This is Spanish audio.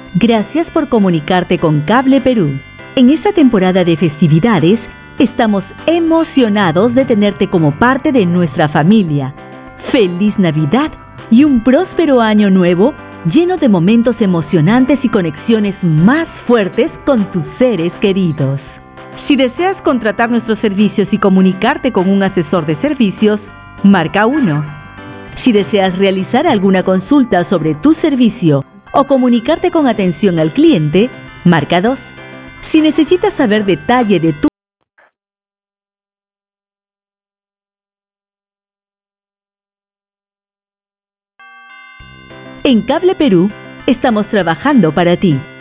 Gracias por comunicarte con Cable Perú. En esta temporada de festividades, estamos emocionados de tenerte como parte de nuestra familia. ¡Feliz Navidad y un próspero año nuevo lleno de momentos emocionantes y conexiones más fuertes con tus seres queridos! Si deseas contratar nuestros servicios y comunicarte con un asesor de servicios, marca 1. Si deseas realizar alguna consulta sobre tu servicio o comunicarte con atención al cliente, marca 2. Si necesitas saber detalle de tu... En Cable Perú, estamos trabajando para ti.